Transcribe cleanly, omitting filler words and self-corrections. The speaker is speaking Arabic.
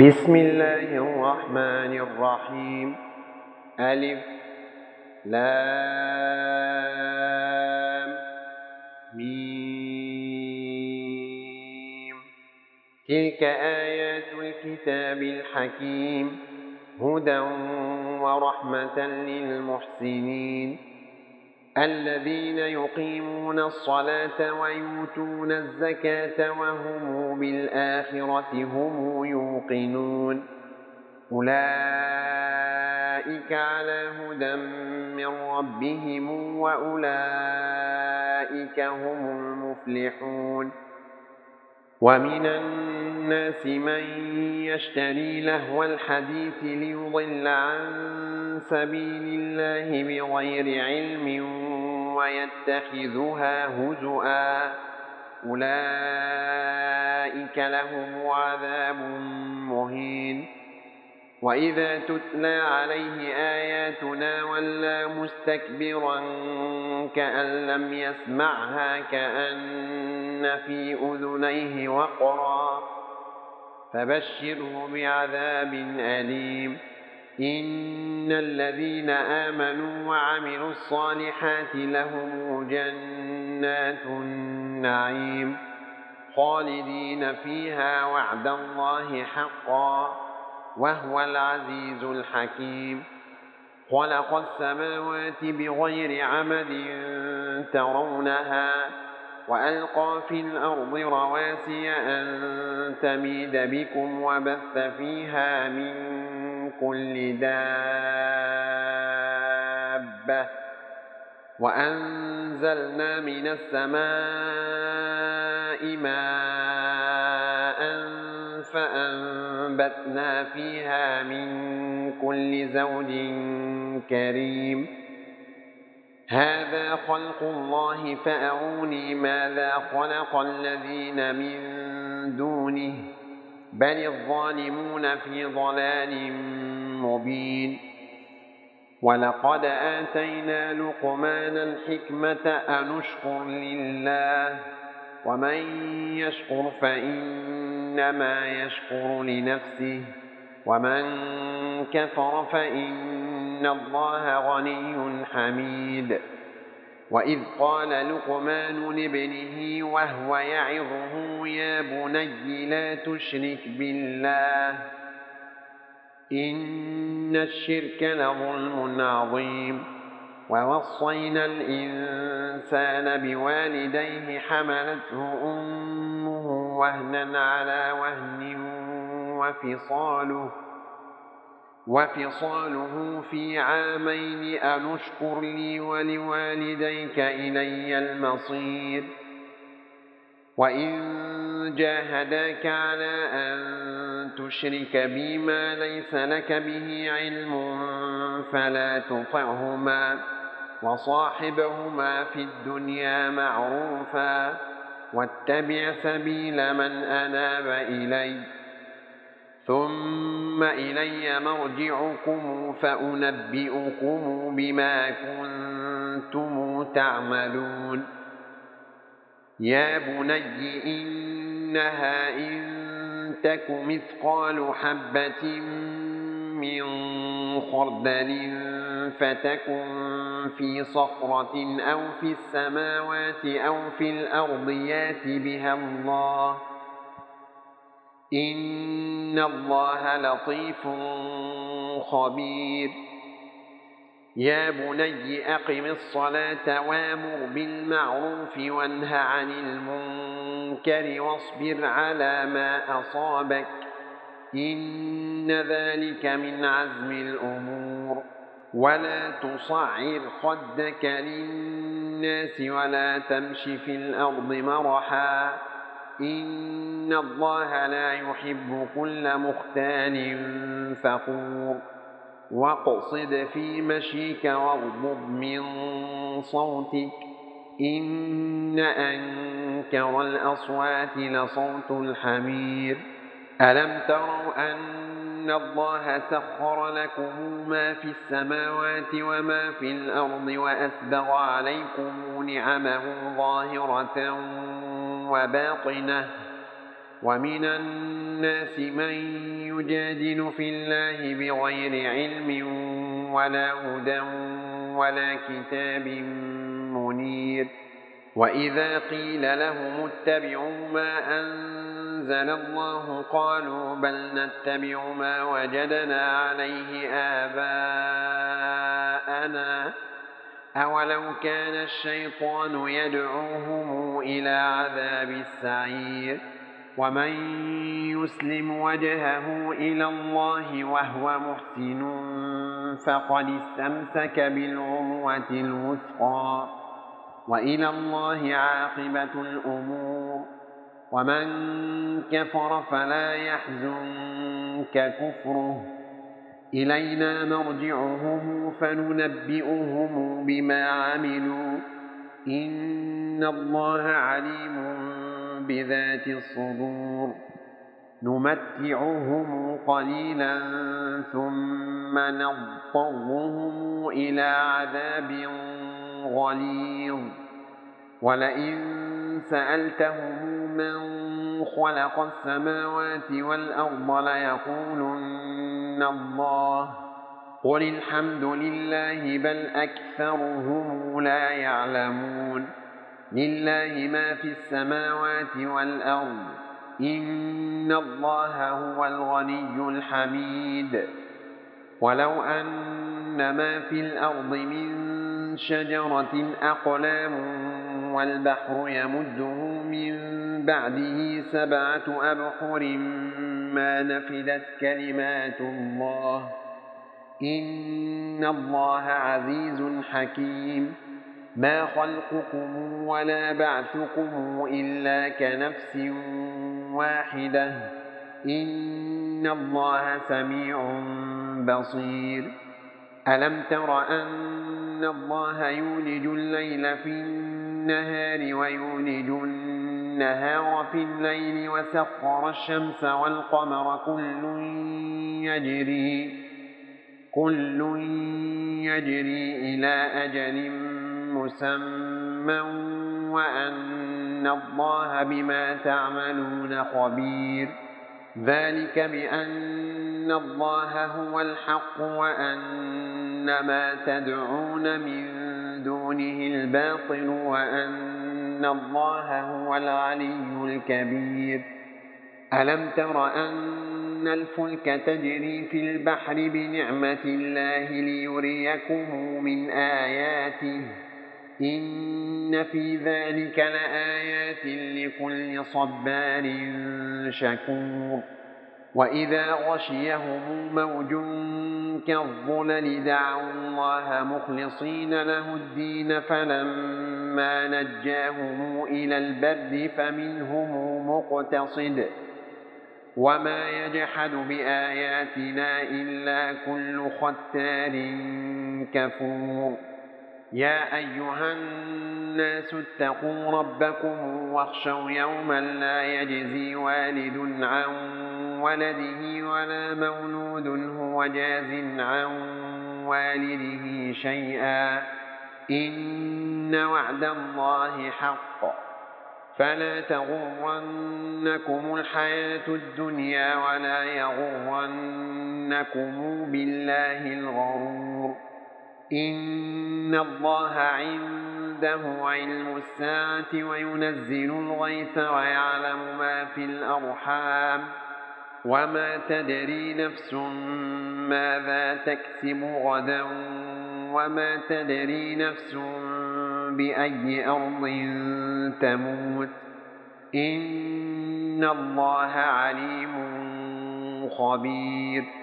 بسم الله الرحمن الرحيم. ألف لام ميم. تلك آيات الكتاب الحكيم، هدى ورحمة للمحسنين الذين يقيمون الصلاة ويؤتون الزكاة وهم بالآخرة هم يوقنون. أولئك على هدى من ربهم وأولئك هم المفلحون. ومن الناس من يشتري لهو الحديث ليضل عن سبيل الله بغير علم ويتخذها هزؤا، أولئك لهم عذاب مهين. وإذا تتلى عليه آياتنا ولى مستكبرا كأن لم يسمعها كأن في أذنيه وقرا، فبشره بعذاب أليم. إن الذين آمنوا وعملوا الصالحات لهم جنات النعيم خالدين فيها وعد الله حقا وهو العزيز الحكيم. خلق السماوات بغير عمد ترونها وألقى في الأرض رواسي أن تميد بكم وبث فيها من كل دابة وأنزلنا من السماء ماء فأنبتنا فيها من كل زوج كريم. هذا خلق الله فأروني ماذا خلق الذين من دونه بل الظالمون في ضلال مبين. ولقد آتينا لقمان الحكمة أن اشكر لله ومن يشكر فإنما يشكر لنفسه ومن كفر فإن الله غني حميد. وإذ قال لقمان لابنه وهو يعظه يا بني لا تشرك بالله إن الشرك لظلم عظيم. ووصينا الإنسان بوالديه حملته أمه وهنا على وهن وفصاله في عامين أن اشكر لي ولوالديك إلي المصير. وإن جاهداك على أن تشرك بي ما ليس لك به علم فلا تطعهما وصاحبهما في الدنيا معروفا واتبع سبيل من أناب إلي ثم إلي مرجعكم فأنبئكم بما كنتم تعملون. يا بني إنها إن تك مثقال حبة من خردل فتكن في صخرة أو في السماوات أو في الأرض يات بها الله إن الله لطيف خبير. يا بني أقم الصلاة وامر بالمعروف وانه عن المنكر واصبر على ما أصابك إن ذلك من عزم الأمور. ولا تصعر خدك للناس ولا تمش في الأرض مرحا إن الله لا يحب كل مختال فخور. واقصد في مشيك واغضض من صوتك إن أنكر الأصوات لصوت الحمير. ألم تروا أن الله سخر لكم ما في السماوات وما في الأرض وأسبغ عليكم نعمه ظاهرة وباطنة ومن الناس من يجادل في الله بغير علم ولا هدى ولا كتاب منير. وإذا قيل لهم اتبعوا ما أنزل الله قالوا بل نتبع ما وجدنا عليه آباءنا أولو كان الشيطان يدعوهم إلى عذاب السعير. ومن يسلم وجهه إلى الله وهو محسن فقد استمسك بالعروة الوثقى وإلى الله عاقبة الأمور. ومن كفر فلا يحزنك كفره إلينا مرجعهم فننبئهم بما عملوا إن الله عليم بذات الصدور. نمتعهم قليلا ثم نضطرهم إلى عذاب غليظ. ولئن سألتهم من خلق السماوات والأرض ليقولن الله قل الحمد لله بل أكثرهم لا يعلمون. لله ما في السماوات والأرض إن الله هو الغني الحميد. ولو أن ما في الأرض من شجرة أقلام والبحر يمده من بعده 7 أبحر ما نفدت كلمات الله إن الله عزيز حكيم. ما خلقكم ولا بعثكم إلا كنفس واحدة إن الله سميع بصير. ألم تر أن الله يولج الليل في النهار ويولج النهار في الليل وسخر الشمس والقمر كل يجري إلى أجل مسمى وأن الله بما تعملون خبير. ذلك بأن الله هو الحق وأن ما تدعون من دونه الباطل وأن الله هو العلي الكبير. ألم تر أن الفلك تجري في البحر بنعمة الله ليريكم من آياته إن في ذلك لآيات لكل صبار شكور. وإذا غشيهم موج كالظلل دعوا الله مخلصين له الدين فلما نجاهم إلى البر فمنهم مقتصد وما يجحد بآياتنا إلا كل ختار كفور. يا أيها الناس اتقوا ربكم واخشوا يوما لا يجزي والد عن ولده ولا مولود هو جاز عن والده شيئا إن وعد الله حق فلا تغرنكم الحياة الدنيا ولا يغرنكم بالله الغرور. إن الله عنده علم الساعة وينزل الغيث ويعلم ما في الأرحام وما تدري نفس ماذا تكسب غدا وما تدري نفس بأي أرض تموت إن الله عليم خبير.